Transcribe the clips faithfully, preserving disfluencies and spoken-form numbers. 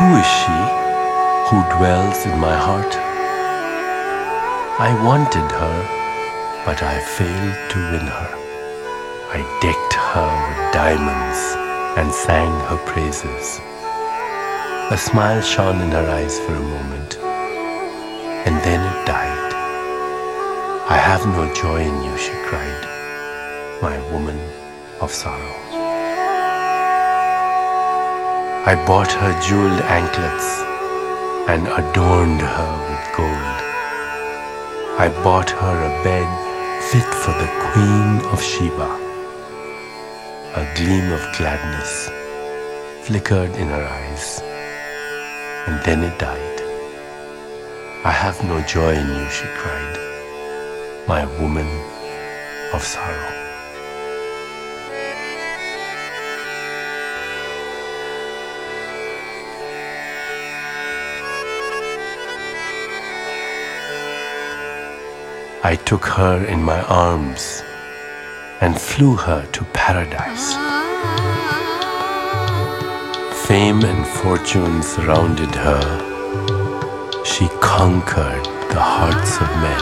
is she who dwells in my heart? I wanted her, but I failed to win her. I decked her with diamonds and sang her praises. A smile shone in her eyes for a moment, and then it died. I have no joy in you, she cried, my woman of sorrow. I bought her jeweled anklets and adorned her with gold. I bought her a bed fit for the Queen of Sheba. A gleam of gladness flickered in her eyes, and then it died. I have no joy in you, she cried, my woman of sorrow. I took her in my arms and flew her to paradise. Fame and fortune surrounded her. She conquered the hearts of men.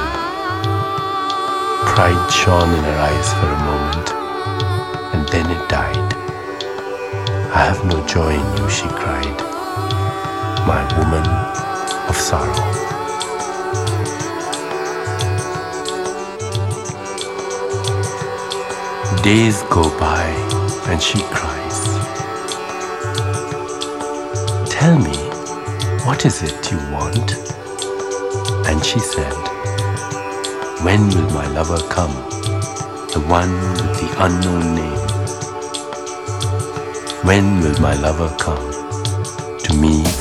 Pride shone in her eyes for a moment, and then it died. I have no joy in you, she cried, my woman of sorrow. Days go by and she cries. Tell me, what is it you want? And she said, when will my lover come, the one with the unknown name? When will my lover come to me